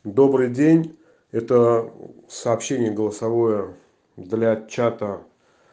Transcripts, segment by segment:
Добрый день. Это сообщение голосовое для чата,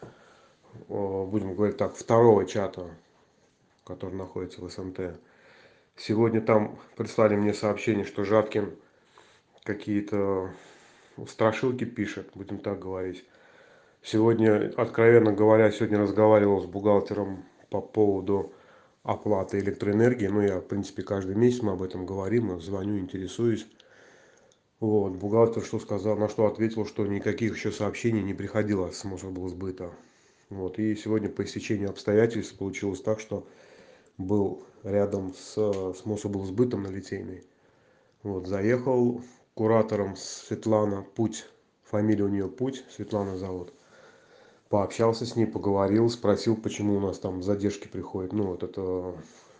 будем говорить так, второго чата, который находится в СНТ. Сегодня там прислали мне сообщение, что Жаткин какие-то страшилки пишет, будем так говорить. Сегодня, откровенно говоря, сегодня разговаривал с бухгалтером по поводу оплаты электроэнергии. Ну, я, в принципе, каждый месяц мы об этом говорим, звоню, интересуюсь. Вот, бухгалтер что сказал, на что ответил, что никаких еще сообщений не приходило с Мособлсбыта. Вот, и сегодня по истечению обстоятельств получилось так, что был рядом с Мособлсбытом на Литейной. Вот, заехал куратором Светлана Путь, фамилия у нее Путь, Светлана зовут. Пообщался с ней, поговорил, спросил, почему у нас там задержки приходят. Ну, вот это,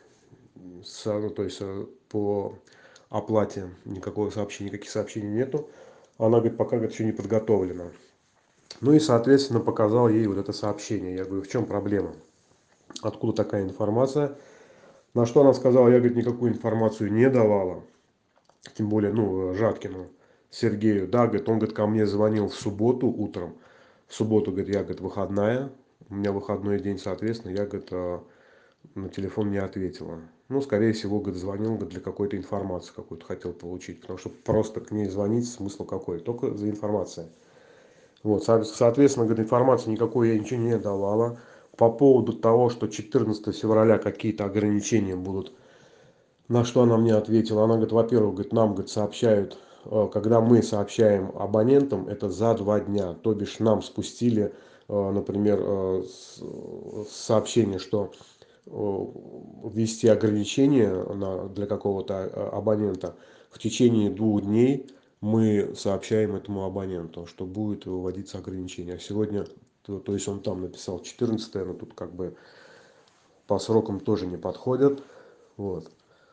ну, то есть по оплате никакого сообщения, никаких сообщений нету. Она говорит, пока говорит, еще не подготовлено. Ну и, соответственно, показал ей вот это сообщение. Я говорю, в чем проблема? Откуда такая информация? На что она сказала, я, говорит, никакую информацию не давала. Тем более, ну, Жаткину, Сергею. Да, говорит, он, говорит, ко мне звонил в субботу утром. В субботу, говорит, я, говорит, выходная. У меня выходной день, соответственно, я, говорит, на телефон не ответила. Ну, скорее всего, говорит, звонил, говорит, для какой-то информации какую-то хотел получить. Потому что просто к ней звонить смысл какой? Только за информацией. Вот, соответственно, говорит, информации никакой я ничего не давала. По поводу того, что 14 февраля какие-то ограничения будут, на что она мне ответила. Она говорит, во-первых, говорит, нам, говорит, сообщают, когда мы сообщаем абонентам, это за 2 дня. То бишь нам спустили, например, сообщение, что ввести ограничения для какого-то абонента в течение 2 дней мы сообщаем этому абоненту, что будет вводиться ограничение. А сегодня, то есть он там написал 14, но тут как бы по срокам тоже не подходят. Вот.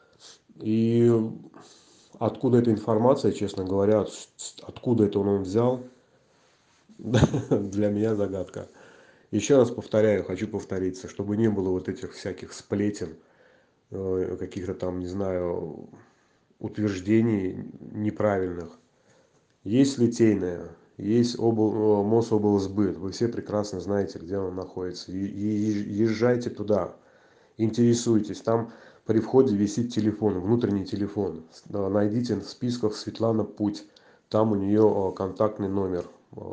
И откуда эта информация, честно говоря, откуда это он взял, для меня загадка. Еще раз повторяю, хочу повториться, чтобы не было вот этих всяких сплетен, каких-то там, не знаю, утверждений неправильных. Есть Литейная, есть Мособлсбыт. Вы все прекрасно знаете, где он находится. Езжайте туда, интересуйтесь. Там при входе висит телефон, внутренний телефон. Найдите в списках Светлана Путь. Там у нее контактный номер.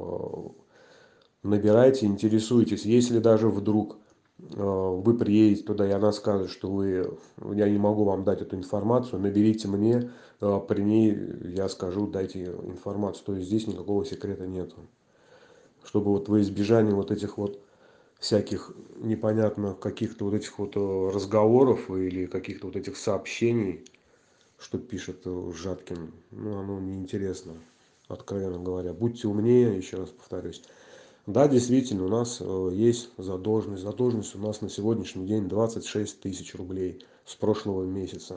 Набирайте, интересуйтесь. Если даже вдруг вы приедете туда, и она скажет, что я не могу вам дать эту информацию, наберите мне, при ней я скажу, дайте информацию. То есть здесь никакого секрета нету. Чтобы вот во избежание вот этих вот всяких непонятно каких-то вот этих вот разговоров или каких-то вот этих сообщений, что пишет Жаткин, ну оно неинтересно, откровенно говоря. Будьте умнее, еще раз повторюсь. Да, действительно, у нас есть задолженность. Задолженность у нас на сегодняшний день 26 тысяч рублей с прошлого месяца.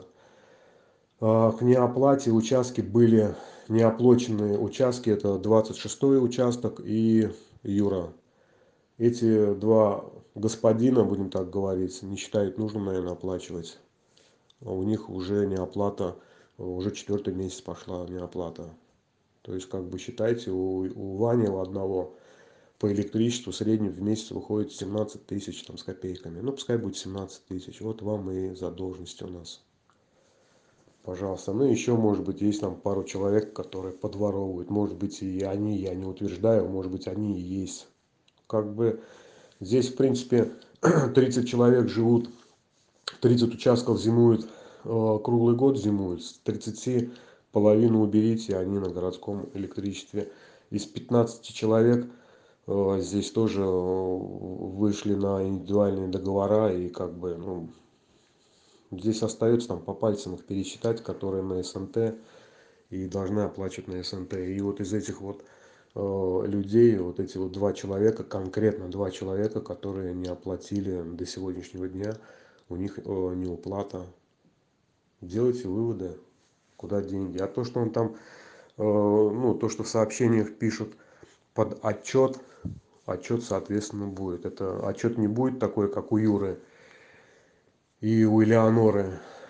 К неоплате участки были неоплаченные участки. Это 26-й участок и Юра. Эти два господина, будем так говорить, не считают нужным, наверное, оплачивать. А у них уже неоплата, уже 4-й месяц пошла неоплата. То есть, как бы считайте, у Вани у одного по электричеству в среднем в месяц выходит 17 тысяч там, с копейками. Ну, пускай будет 17 тысяч. Вот вам и задолженность у нас. Пожалуйста. Ну, еще, может быть, есть там пару человек, которые подворовывают. Может быть, и они, я не утверждаю, может быть, они и есть. Как бы здесь, в принципе, 30 человек живут, 30 участков зимуют, круглый год зимуют. С 30 половину уберите, они на городском электричестве. Из 15 человек здесь тоже вышли на индивидуальные договора. И как бы, ну, здесь остается там по пальцам их пересчитать, которые на СНТ и должны оплачивать на СНТ. И вот из этих вот людей, вот эти вот 2 человека, конкретно 2 человека, которые не оплатили до сегодняшнего дня, у них неуплата. Делайте выводы, куда деньги. А то, что он там, ну, то, что в сообщениях пишут под отчет, отчет, соответственно, будет. Это отчет не будет такой, как у Юры и у Элеоноры.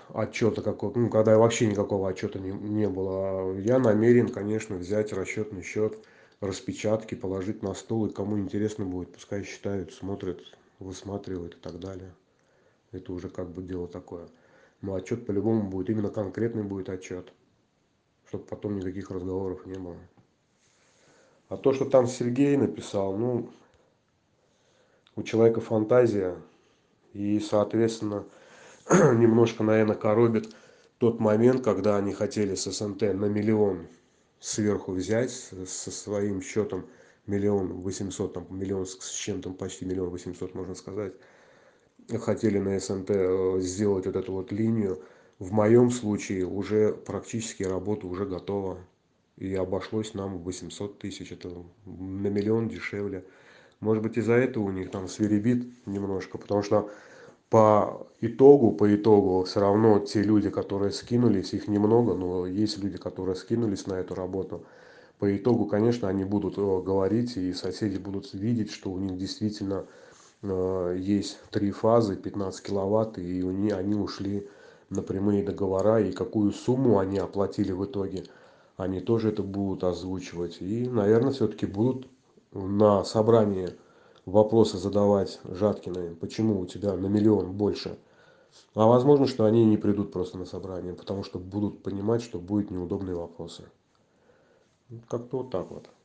отчета какого-то, ну, когда вообще никакого отчета не было, я намерен, конечно, взять расчетный счет, распечатки, положить на стол, и кому интересно будет, пускай считают, смотрят, высматривают и так далее. Это уже как бы дело такое. Но отчет по-любому будет, именно конкретный будет отчет, чтобы потом никаких разговоров не было. А то, что там Сергей написал, ну, у человека фантазия, и, соответственно, немножко, наверное, коробит тот момент, когда они хотели с СНТ на миллион сверху взять со своим счетом 1 800 000, там, миллион с чем-то, почти 1 800 000, можно сказать. Хотели на СНТ сделать вот эту вот линию. В моем случае уже практически работа уже готова. И обошлось нам в 800 000, это на миллион дешевле. Может быть, из-за этого у них там свирепит немножко, потому что по итогу, все равно те люди, которые скинулись, их немного, но есть люди, которые скинулись на эту работу. По итогу, конечно, они будут говорить, и соседи будут видеть, что у них действительно есть 3 фазы, 15 киловатт, и они ушли на прямые договора, и какую сумму они оплатили в итоге, они тоже это будут озвучивать. И, наверное, все-таки будут на собрании вопросы задавать Жаткиной, почему у тебя на миллион больше. А возможно, что они не придут просто на собрание, потому что будут понимать, что будут неудобные вопросы. Как-то вот так вот.